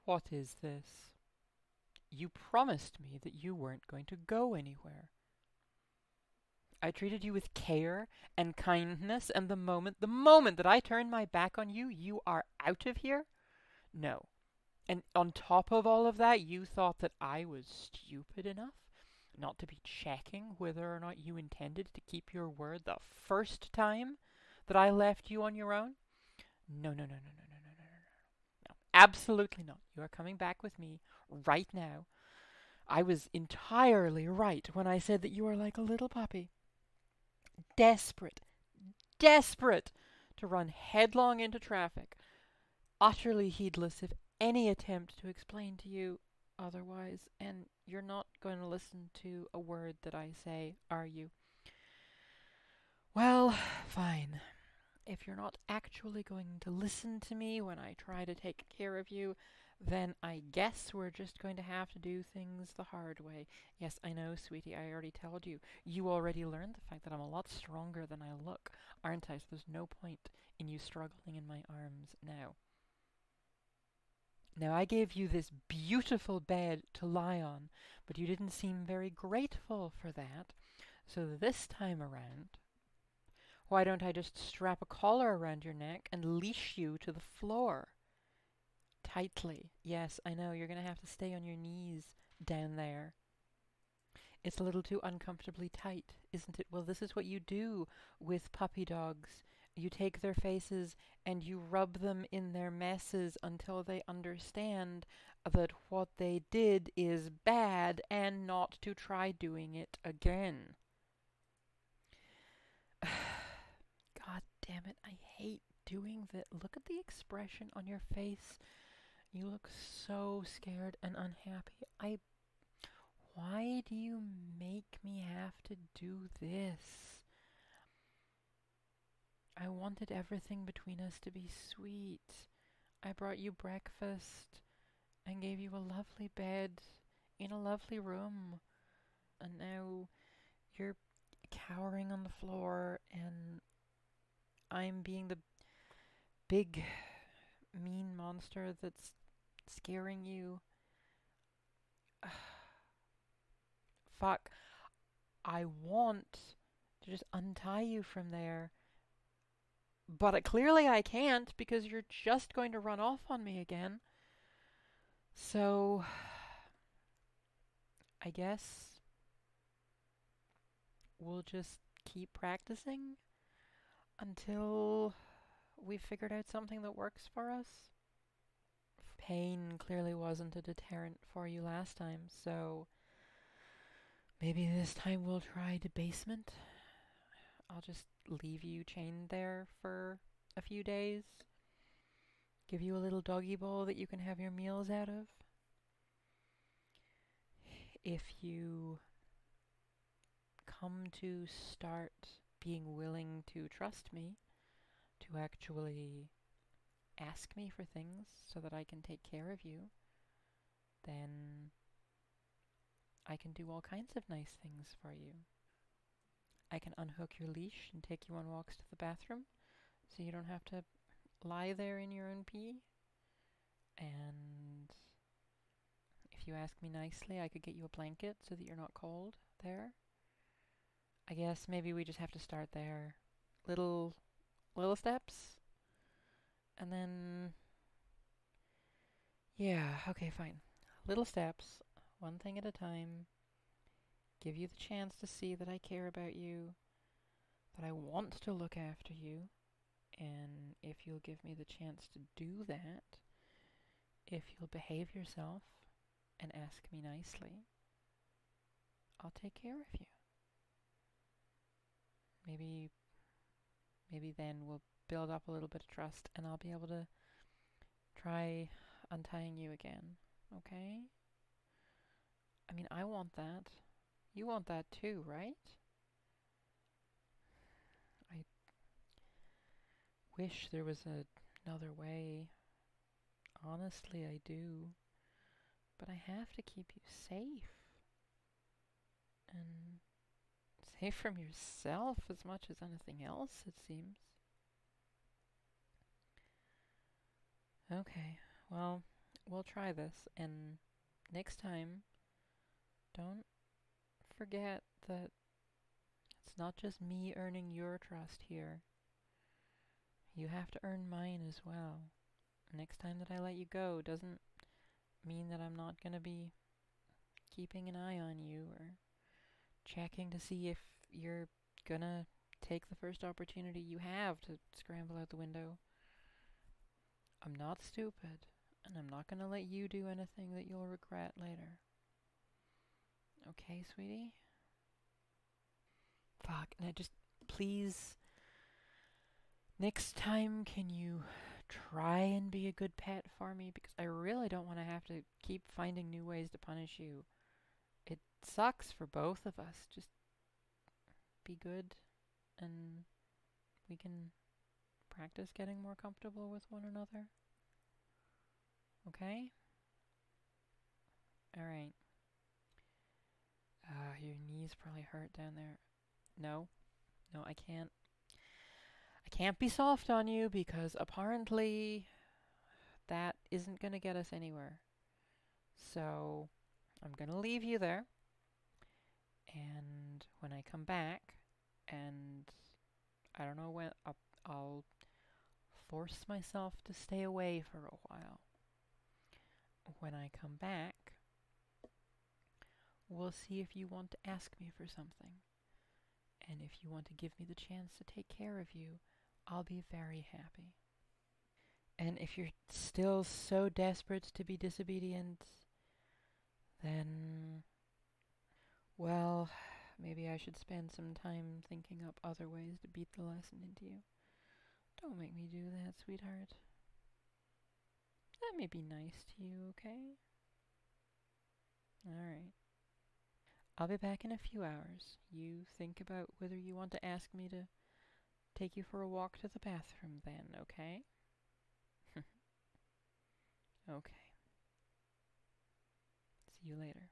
What is this? You promised me that you weren't going to go anywhere. I treated you with care and kindness, and the moment that I turn my back on you, you are out of here? No. And on top of all of that, you thought that I was stupid enough not to be checking whether or not you intended to keep your word the first time that I left you on your own? No, no, no, no, no, no, no, no, no, no. Absolutely not. You are coming back with me right now. I was entirely right when I said that you are like a little puppy. Desperate, desperate to run headlong into traffic, utterly heedless of any attempt to explain to you otherwise, and you're not going to listen to a word that I say, are you? Well, fine. If you're not actually going to listen to me when I try to take care of you, then I guess we're just going to have to do things the hard way. Yes, I know, sweetie, I already told you. You already learned the fact that I'm a lot stronger than I look, aren't I? So there's no point in you struggling in my arms now. Now, I gave you this beautiful bed to lie on, but you didn't seem very grateful for that. So this time around, why don't I just strap a collar around your neck and leash you to the floor? Tightly. Yes, I know, you're going to have to stay on your knees down there. It's a little too uncomfortably tight, isn't it? Well, this is what you do with puppy dogs. You take their faces and you rub them in their messes until they understand that what they did is bad and not to try doing it again. God damn it, I hate doing that. Look at the expression on your face. You look so scared and unhappy. Why do you make me have to do this? I wanted everything between us to be sweet. I brought you breakfast and gave you a lovely bed in a lovely room. And now you're cowering on the floor and I'm being the big, mean monster that's scaring you. Fuck. I want to just untie you from there. But clearly I can't because you're just going to run off on me again. So, I guess we'll just keep practicing until we've figured out something that works for us. Pain clearly wasn't a deterrent for you last time, so maybe this time we'll try debasement. I'll just leave you chained there for a few days. Give you a little doggy bowl that you can have your meals out of. If you come to start being willing to trust me, to actually ask me for things so that I can take care of you, then I can do all kinds of nice things for you. I can unhook your leash and take you on walks to the bathroom so you don't have to lie there in your own pee. And if you ask me nicely, I could get you a blanket so that you're not cold there. I guess maybe we just have to start there. Little steps. And then yeah, okay, fine. Little steps, one thing at a time. Give you the chance to see that I care about you, that I want to look after you. And if you'll give me the chance to do that, if you'll behave yourself and ask me nicely, I'll take care of you. Maybe then we'll build up a little bit of trust and I'll be able to try untying you again. Okay? I mean, I want that. You want that too, right? I wish there was another way. Honestly, I do. But I have to keep you safe. And safe from yourself as much as anything else, it seems. Okay, well, we'll try this, and next time, don't forget that it's not just me earning your trust here. You have to earn mine as well. Next time that I let you go doesn't mean that I'm not going to be keeping an eye on you or checking to see if you're going to take the first opportunity you have to scramble out the window. I'm not stupid, and I'm not going to let you do anything that you'll regret later. Okay, sweetie? Fuck, now just please, next time, can you try and be a good pet for me? Because I really don't want to have to keep finding new ways to punish you. It sucks for both of us. Just be good, and we can practice getting more comfortable with one another. Okay? Alright. Your knees probably hurt down there. No. No, I can't. I can't be soft on you because apparently that isn't going to get us anywhere. So I'm going to leave you there. And when I come back, and I don't know when, I'll force myself to stay away for a while. When I come back, we'll see if you want to ask me for something. And if you want to give me the chance to take care of you, I'll be very happy. And if you're still so desperate to be disobedient, then, well, maybe I should spend some time thinking up other ways to beat the lesson into you. Don't make me do that, sweetheart. Let me be nice to you, okay? Alright. I'll be back in a few hours. You think about whether you want to ask me to take you for a walk to the bathroom then, okay? Okay. See you later.